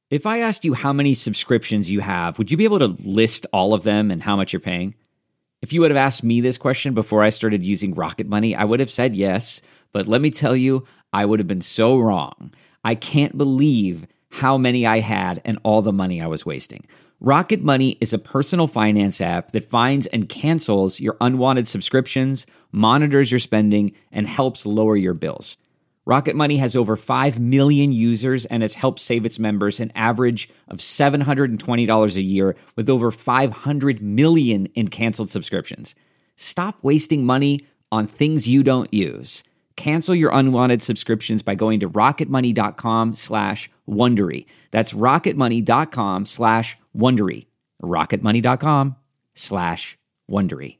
If I asked you how many subscriptions you have, would you be able to list all of them and how much you're paying? If you would have asked me this question before I started using Rocket Money, I would have said yes, but let me tell you, I would have been so wrong. I can't believe how many I had and all the money I was wasting. Rocket Money is a personal finance app that finds and cancels your unwanted subscriptions, monitors your spending, and helps lower your bills. Rocket Money has over 5 million users and has helped save its members an average of $720 a year with over 500 million in canceled subscriptions. Stop wasting money on things you don't use. Cancel your unwanted subscriptions by going to rocketmoney.com/Wondery. That's rocketmoney.com/Wondery. rocketmoney.com/Wondery.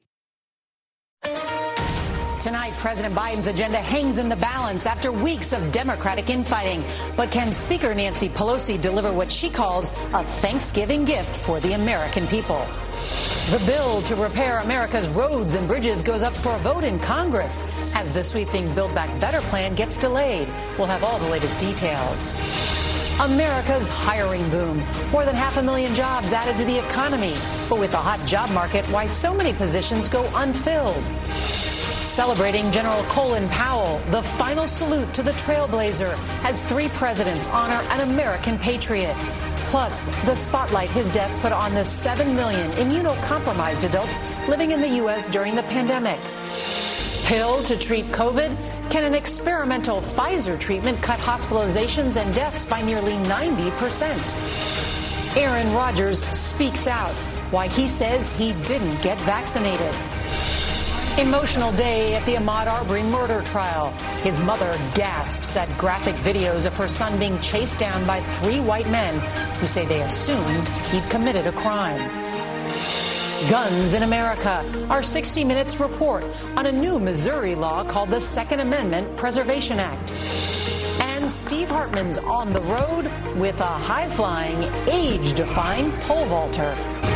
Tonight, President Biden's agenda hangs in the balance after weeks of Democratic infighting. But can Speaker Nancy Pelosi deliver what she calls a Thanksgiving gift for the American people? The bill to repair America's roads and bridges goes up for a vote in Congress as the sweeping Build Back Better plan gets delayed. We'll have all the latest details. America's hiring boom. More than 500,000 jobs added to the economy. But with the hot job market, why so many positions go unfilled? Celebrating General Colin Powell, the final salute to the trailblazer as 3 presidents honor an American patriot. Plus, the spotlight his death put on the 7 million immunocompromised adults living in the U.S. during the pandemic. Pill to treat COVID? Can an experimental Pfizer treatment cut hospitalizations and deaths by nearly 90%? Aaron Rodgers speaks out why he says he didn't get vaccinated. Emotional day at the Ahmaud Arbery murder trial. His mother gasps at graphic videos of her son being chased down by 3 white men who say they assumed he'd committed a crime. Guns in America. Our 60 Minutes report on a new Missouri law called the Second Amendment Preservation Act. And Steve Hartman's on the road with a high-flying, age-defying pole vaulter.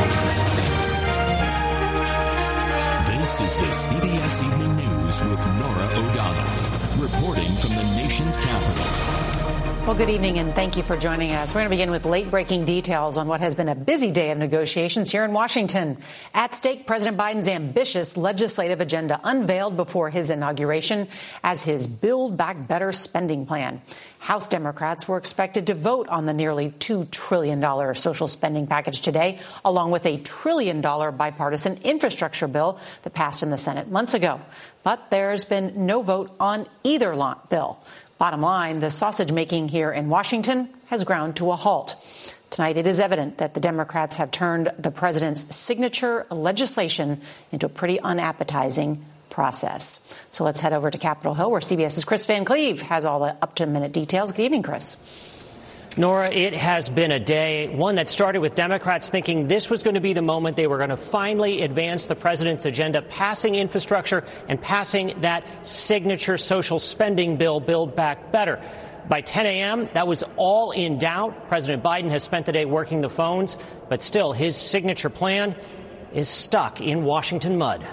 This is the CBS Evening News with Norah O'Donnell, reporting from the nation's capital. Well, good evening, and thank you for joining us. We're going to begin with late-breaking details on what has been a busy day of negotiations here in Washington. At stake, President Biden's ambitious legislative agenda unveiled before his inauguration as his Build Back Better spending plan. House Democrats were expected to vote on the nearly $2 trillion social spending package today, along with a $1 trillion bipartisan infrastructure bill that passed in the Senate months ago. But there's been no vote on either bill. Bottom line, the sausage-making here in Washington has ground to a halt. Tonight, it is evident that the Democrats have turned the president's signature legislation into a pretty unappetizing process. So let's head over to Capitol Hill, where CBS's Chris Van Cleve has all the up-to-the-minute details. Good evening, Chris. Nora, it has been a day, one that started with Democrats thinking this was going to be the moment they were going to finally advance the president's agenda, passing infrastructure and passing that signature social spending bill, Build Back Better. By 10 a.m., that was all in doubt. President Biden has spent the day working the phones, but still his signature plan is stuck in Washington mud.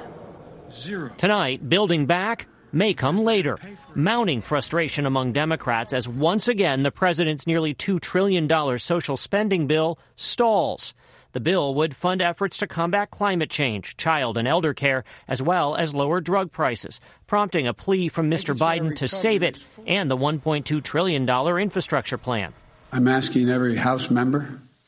Tonight, building back may come later. Mounting frustration among Democrats as once again the president's nearly $2 trillion social spending bill stalls. The bill would fund efforts to combat climate change, child and elder care, as well as lower drug prices, prompting a plea from Mr. Biden to save it and the $1.2 trillion infrastructure plan. I'm asking every House member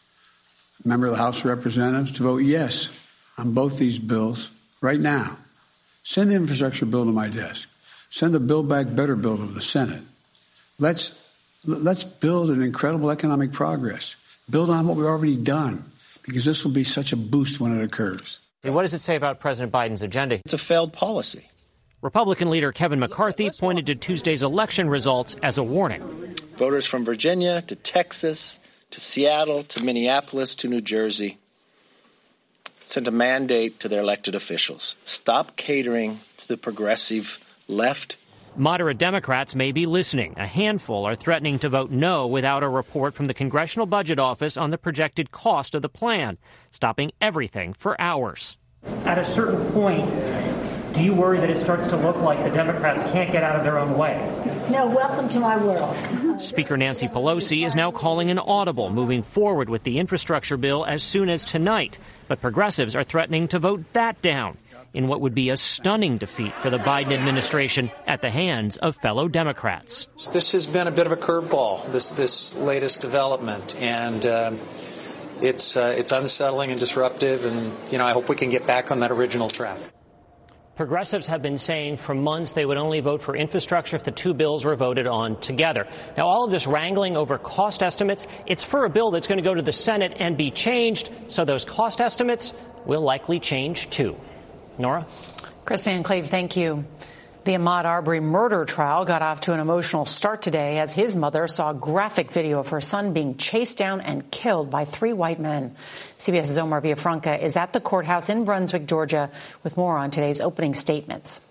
of the House of Representatives to vote yes on both these bills right now. Send the infrastructure bill to my desk. Send the Build Back Better bill to the Senate. Let's build an incredible economic progress. Build on what we've already done, because this will be such a boost when it occurs. What does it say about President Biden's agenda? It's a failed policy. Republican leader Kevin McCarthy pointed to Tuesday's election results as a warning. Voters from Virginia to Texas to Seattle to Minneapolis to New Jersey sent a mandate to their elected officials. Stop catering to the progressive left. Moderate Democrats may be listening. A handful are threatening to vote no without a report from the Congressional Budget Office on the projected cost of the plan, stopping everything for hours. At a certain point, Do you worry that it starts to look like the Democrats can't get out of their own way? No, welcome to my world. Speaker Nancy Pelosi is now calling an audible, moving forward with the infrastructure bill as soon as tonight. But progressives are threatening to vote that down in what would be a stunning defeat for the Biden administration at the hands of fellow Democrats. This has been a bit of a curveball, this latest development, and it's unsettling and disruptive, and I hope we can get back on that original track. Progressives have been saying for months they would only vote for infrastructure if the two bills were voted on together. Now, all of this wrangling over cost estimates, it's for a bill that's going to go to the Senate and be changed, so those cost estimates will likely change too. Nora? Chris Van Cleve, thank you. The Ahmaud Arbery murder trial got off to an emotional start today as his mother saw a graphic video of her son being chased down and killed by three white men. CBS's Omar Villafranca is at the courthouse in Brunswick, Georgia, with more on today's opening statements.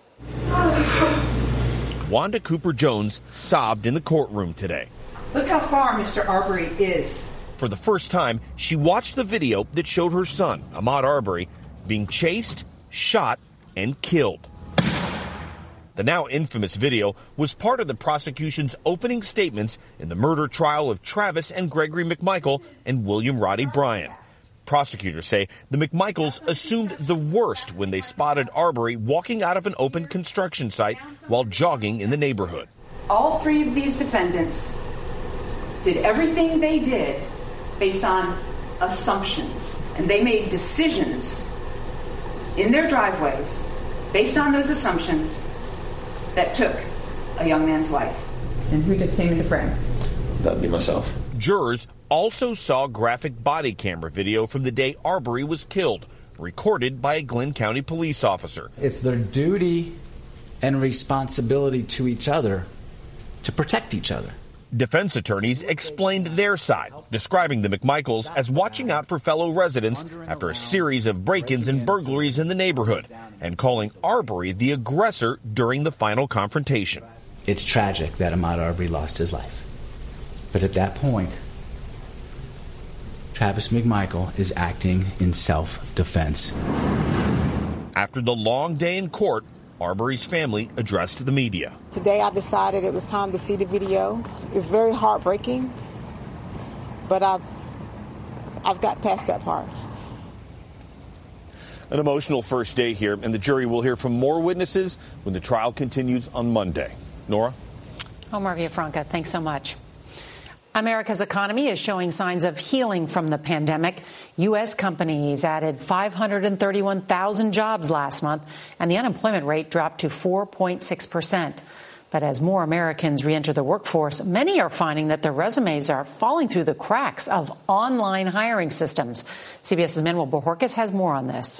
Wanda Cooper Jones sobbed in the courtroom today. Look how far Mr. Arbery is. For the first time, she watched the video that showed her son, Ahmaud Arbery, being chased, shot, and killed. The now infamous video was part of the prosecution's opening statements in the murder trial of Travis and Gregory McMichael and William Roddy Bryan. Prosecutors say the McMichaels assumed the worst when they spotted Arbery walking out of an open construction site while jogging in the neighborhood. All three of these defendants did everything they did based on assumptions, and they made decisions in their driveways based on those assumptions that took a young man's life. And who just came into frame? That'd be myself. Jurors also saw graphic body camera video from the day Arbery was killed, recorded by a Glenn County police officer. It's their duty and responsibility to each other to protect each other. Defense attorneys explained their side, describing the McMichaels as watching out for fellow residents after a series of break-ins and burglaries in the neighborhood, and calling Arbery the aggressor during the final confrontation. It's tragic that Ahmaud Arbery lost his life. But at that point, Travis McMichael is acting in self-defense. After the long day in court, Arbery's family addressed the media. Today I decided it was time to see the video. It's very heartbreaking, but I've got past that part. An emotional first day here, and the jury will hear from more witnesses when the trial continues on Monday. Nora? Omar Villafranca, thanks so much. America's economy is showing signs of healing from the pandemic. U.S. companies added 531,000 jobs last month, and the unemployment rate dropped to 4.6%. But as more Americans re-enter the workforce, many are finding that their resumes are falling through the cracks of online hiring systems. CBS's Manuel Bojorquez has more on this.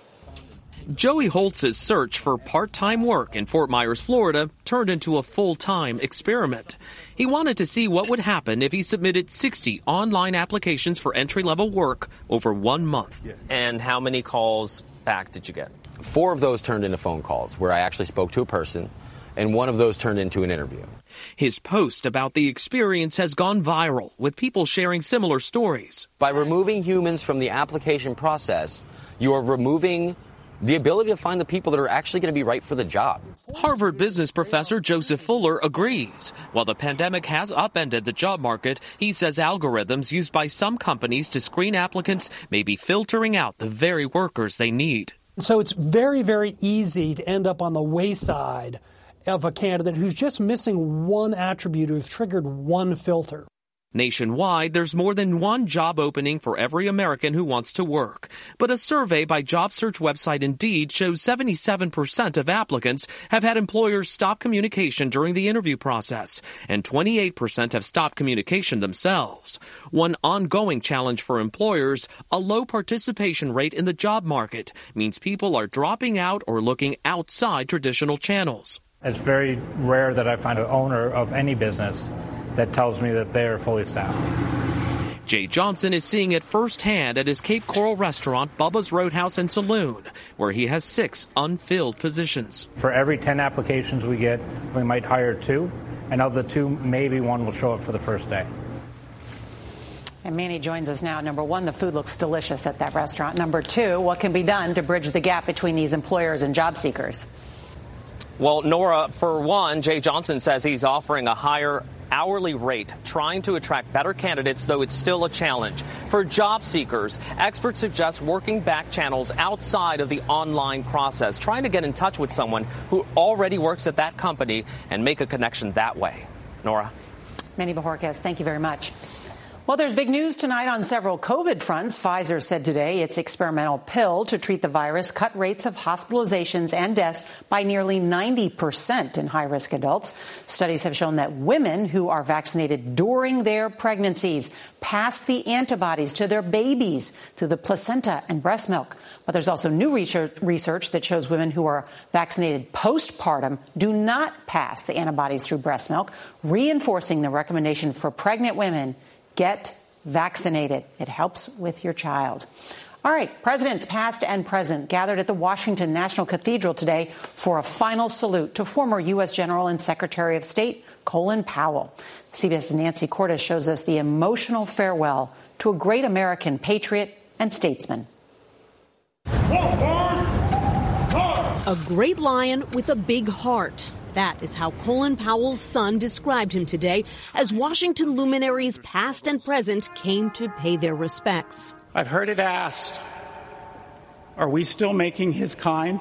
Joey Holtz's search for part-time work in Fort Myers, Florida, turned into a full-time experiment. He wanted to see what would happen if he submitted 60 online applications for entry-level work over 1 month. And how many calls back did you get? 4 of those turned into phone calls where I actually spoke to a person, and 1 of those turned into an interview. His post about the experience has gone viral, with people sharing similar stories. By removing humans from the application process, you are removing the ability to find the people that are actually going to be right for the job. Harvard business professor Joseph Fuller agrees. While the pandemic has upended the job market, he says algorithms used by some companies to screen applicants may be filtering out the very workers they need. So it's very, very easy to end up on the wayside of a candidate who's just missing one attribute, who's triggered one filter. Nationwide, there's more than 1 job opening for every American who wants to work. But a survey by job search website Indeed shows 77% of applicants have had employers stop communication during the interview process, and 28% have stopped communication themselves. One ongoing challenge for employers, a low participation rate in the job market, means people are dropping out or looking outside traditional channels. It's very rare that I find an owner of any business that tells me that they are fully staffed. Jay Johnson is seeing it firsthand at his Cape Coral restaurant, Bubba's Roadhouse and Saloon, where he has 6 unfilled positions. For every 10 applications we get, we might hire 2, and of the 2, maybe 1 will show up for the first day. And Manny joins us now. Number one, the food looks delicious at that restaurant. Number two, what can be done to bridge the gap between these employers and job seekers? Well, Nora, for one, Jay Johnson says he's offering a higher hourly rate, trying to attract better candidates, though it's still a challenge. For job seekers, experts suggest working back channels outside of the online process, trying to get in touch with someone who already works at that company and make a connection that way. Nora? Manny Bajorquez, thank you very much. Well, there's big news tonight on several COVID fronts. Pfizer said today its experimental pill to treat the virus cut rates of hospitalizations and deaths by nearly 90% in high-risk adults. Studies have shown that women who are vaccinated during their pregnancies pass the antibodies to their babies through the placenta and breast milk. But there's also new research that shows women who are vaccinated postpartum do not pass the antibodies through breast milk, reinforcing the recommendation for pregnant women: get vaccinated. It helps with your child. All right, presidents past and present gathered at the Washington National Cathedral today for a final salute to former U.S. General and Secretary of State Colin Powell. CBS's Nancy Cordes shows us the emotional farewell to a great American patriot and statesman. A great lion with a big heart. That is how Colin Powell's son described him today as Washington luminaries past and present came to pay their respects. I've heard it asked, are we still making his kind?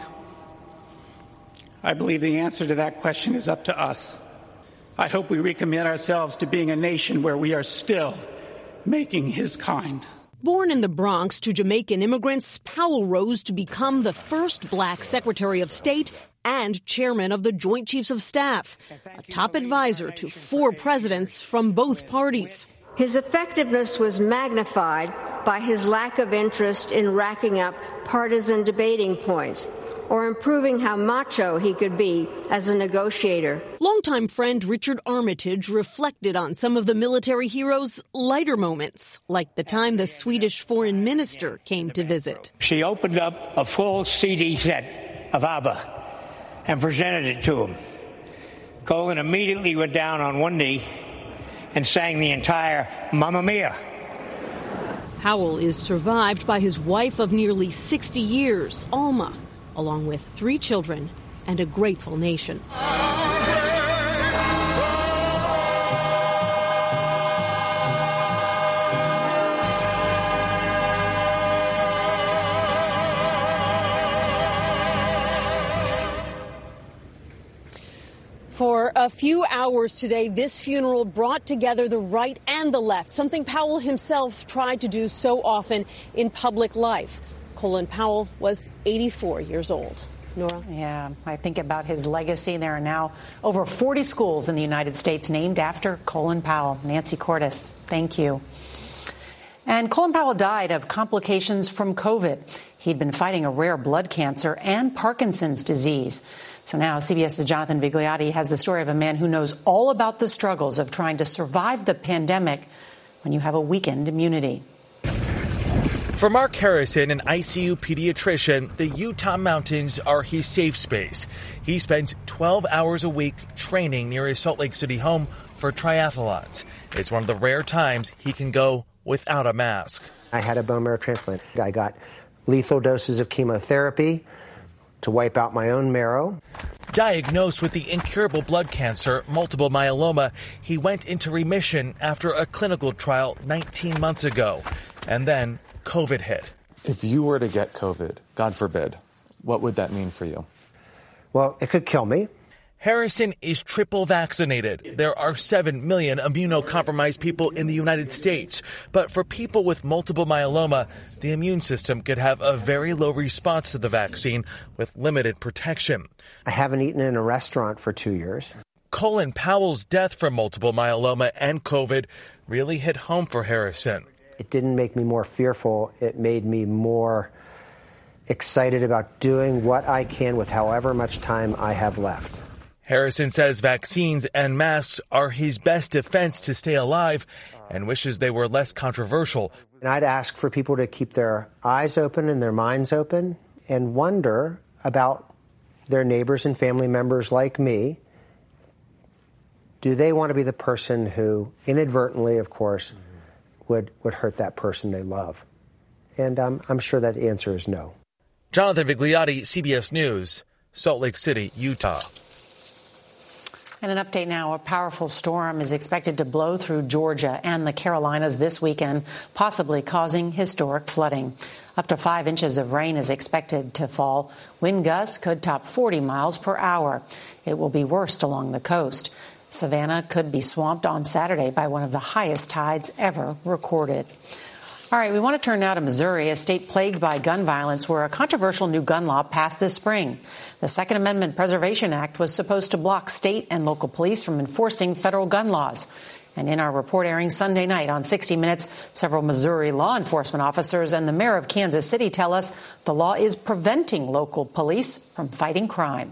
I believe the answer to that question is up to us. I hope we recommit ourselves to being a nation where we are still making his kind. Born in the Bronx to Jamaican immigrants, Powell rose to become the first black Secretary of State and chairman of the Joint Chiefs of Staff, a top advisor to 4 presidents from both parties. His effectiveness was magnified by his lack of interest in racking up partisan debating points or improving how macho he could be as a negotiator. Longtime friend Richard Armitage reflected on some of the military hero's lighter moments, like the time the Swedish foreign minister came to visit. She opened up a full CD set of ABBA and presented it to him. Colin immediately went down on one knee and sang the entire Mamma Mia. Powell is survived by his wife of nearly 60 years, Alma, along with 3 children and a grateful nation. For a few hours today, this funeral brought together the right and the left, something Powell himself tried to do so often in public life. Colin Powell was 84 years old. Nora? Yeah, I think about his legacy. There are now over 40 schools in the United States named after Colin Powell. Nancy Cordes, thank you. And Colin Powell died of complications from COVID. He'd been fighting a rare blood cancer and Parkinson's disease. So now CBS's Jonathan Vigliotti has the story of a man who knows all about the struggles of trying to survive the pandemic when you have a weakened immunity. For Mark Harrison, an ICU pediatrician, the Utah mountains are his safe space. He spends 12 hours a week training near his Salt Lake City home for triathlons. It's one of the rare times he can go without a mask. I had a bone marrow transplant. I got lethal doses of chemotherapy to wipe out my own marrow. Diagnosed with the incurable blood cancer, multiple myeloma, he went into remission after a clinical trial 19 months ago. And then COVID hit. If you were to get COVID, God forbid, what would that mean for you? Well, it could kill me. Harrison is triple vaccinated. There are 7 million immunocompromised people in the United States. But for people with multiple myeloma, the immune system could have a very low response to the vaccine with limited protection. I haven't eaten in a restaurant for 2 years. Colin Powell's death from multiple myeloma and COVID really hit home for Harrison. It didn't make me more fearful. It made me more excited about doing what I can with however much time I have left. Harrison says vaccines and masks are his best defense to stay alive and wishes they were less controversial. And I'd ask for people to keep their eyes open and their minds open and wonder about their neighbors and family members like me. Do they want to be the person who inadvertently, of course, would hurt that person they love? And I'm sure that the answer is no. Jonathan Vigliotti, CBS News, Salt Lake City, Utah. And an update now. A powerful storm is expected to blow through Georgia and the Carolinas this weekend, possibly causing historic flooding. Up to 5 inches of rain is expected to fall. Wind gusts could top 40 miles per hour. It will be worst along the coast. Savannah could be swamped on Saturday by one of the highest tides ever recorded. All right, we want to turn now to Missouri, a state plagued by gun violence, where a controversial new gun law passed this spring. The Second Amendment Preservation Act was supposed to block state and local police from enforcing federal gun laws. And in our report airing Sunday night on 60 Minutes, several Missouri law enforcement officers and the mayor of Kansas City tell us the law is preventing local police from fighting crime.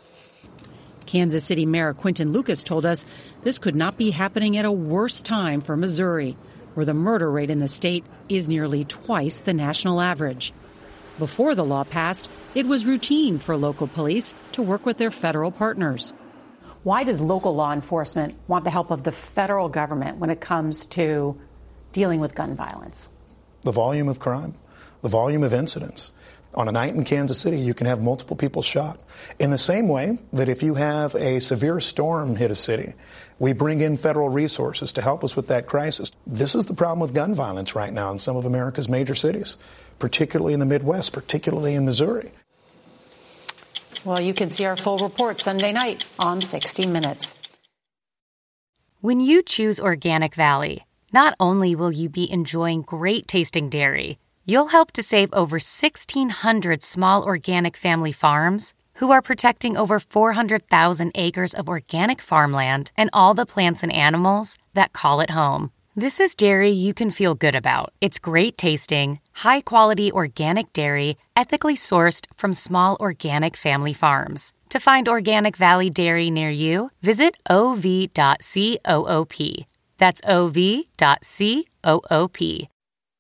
Kansas City Mayor Quinton Lucas told us this could not be happening at a worse time for Missouri, where the murder rate in the state is nearly twice the national average. Before the law passed, it was routine for local police to work with their federal partners. Why does local law enforcement want the help of the federal government when it comes to dealing with gun violence? The volume of crime, the volume of incidents. On a night in Kansas City, you can have multiple people shot. In the same way that if you have a severe storm hit a city, we bring in federal resources to help us with that crisis. This is the problem with gun violence right now in some of America's major cities, particularly in the Midwest, particularly in Missouri. Well, you can see our full report Sunday night on 60 Minutes. When you choose Organic Valley, not only will you be enjoying great tasting dairy, you'll help to save over 1,600 small organic family farms who are protecting over 400,000 acres of organic farmland and all the plants and animals that call it home. This is dairy you can feel good about. It's great tasting, high-quality organic dairy, ethically sourced from small organic family farms. To find Organic Valley Dairy near you, visit ov.coop. That's ov.coop.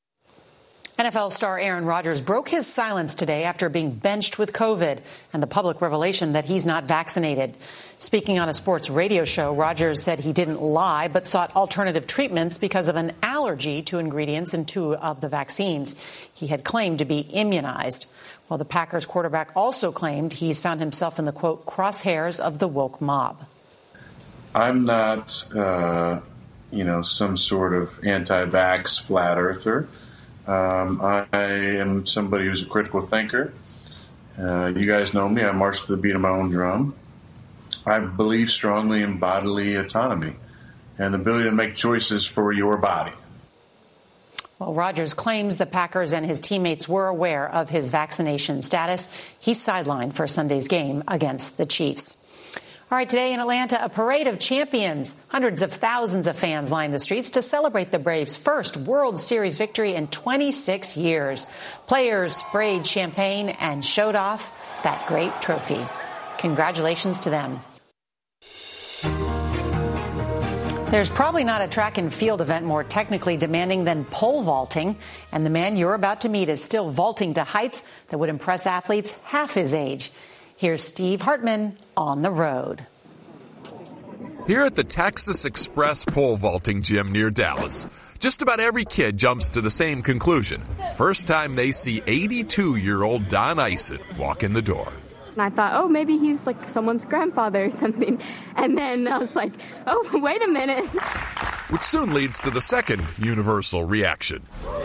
NFL star Aaron Rodgers broke his silence today after being benched with COVID and the public revelation that he's not vaccinated. Speaking on a sports radio show, Rodgers said he didn't lie but sought alternative treatments because of an allergy to ingredients in 2 of the vaccines he had claimed to be immunized. Well, the Packers quarterback also claimed he's found himself in the, quote, crosshairs of the woke mob. I'm not, some sort of anti-vax flat earther. I am somebody who's a critical thinker. You guys know me. I march to the beat of my own drum. I believe strongly in bodily autonomy and the ability to make choices for your body. Well, Rodgers claims the Packers and his teammates were aware of his vaccination status. He's sidelined for Sunday's game against the Chiefs. All right, today in Atlanta, a parade of champions. Hundreds of thousands of fans lined the streets to celebrate the Braves' first World Series victory in 26 years. Players sprayed champagne and showed off that great trophy. Congratulations to them. There's probably not a track and field event more technically demanding than pole vaulting, and the man you're about to meet is still vaulting to heights that would impress athletes half his age. Here's Steve Hartman on the road. Here at the Texas Express pole vaulting gym near Dallas, just about every kid jumps to the same conclusion. First time they see 82-year-old Don Isett walk in the door. And I thought, oh, maybe he's like someone's grandfather or something. And then I was like, oh, wait a minute. Which soon leads to the second universal reaction.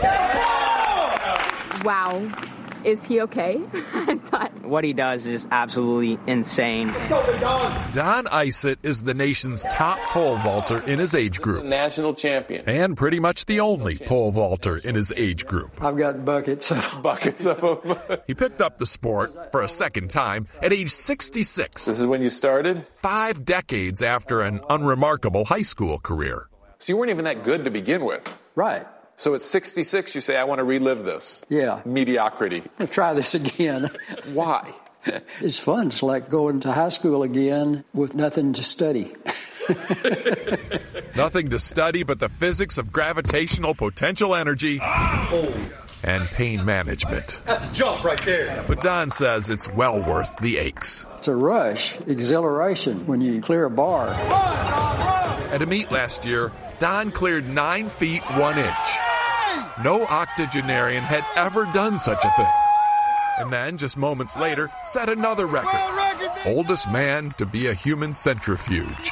Wow. Is he okay? I thought. What he does is absolutely insane. Don Isett is the nation's top pole vaulter in his age group. National champion. And pretty much the only pole vaulter in his age group. I've got buckets of them. He picked up the sport for a second time at age 66. This is when you started? 5 decades after an unremarkable high school career. So you weren't even that good to begin with. Right. So at 66, you say, I want to relive this. Yeah. Mediocrity. I'll try this again. Why? It's fun. It's like going to high school again with nothing to study. Nothing to study but the physics of gravitational potential energy and pain management. That's a jump right there. But Don says it's well worth the aches. It's a rush, exhilaration when you clear a bar. At a meet last year, Don cleared 9 feet 1 inch. No octogenarian had ever done such a thing. And then, just moments later, set another record. Oldest man to be a human centrifuge.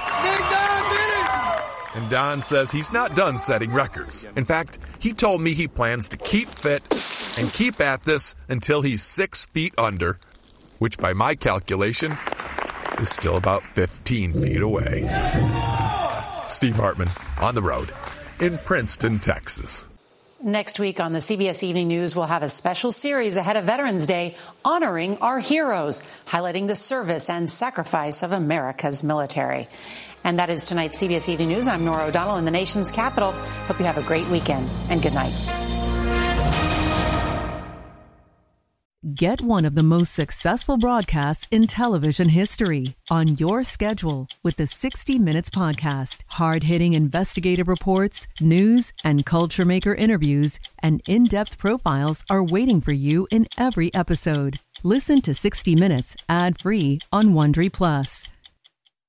And Don says he's not done setting records. In fact, he told me he plans to keep fit and keep at this until he's 6 feet under, which by my calculation is still about 15 feet away. Steve Hartman, on the road in Princeton, Texas. Next week on the CBS Evening News, we'll have a special series ahead of Veterans Day honoring our heroes, highlighting the service and sacrifice of America's military. And that is tonight's CBS Evening News. I'm Norah O'Donnell in the nation's capital. Hope you have a great weekend and good night. Get one of the most successful broadcasts in television history on your schedule with the 60 Minutes podcast. Hard-hitting investigative reports, news, and culture maker interviews, and in-depth profiles are waiting for you in every episode. Listen to 60 Minutes ad-free on Wondery Plus.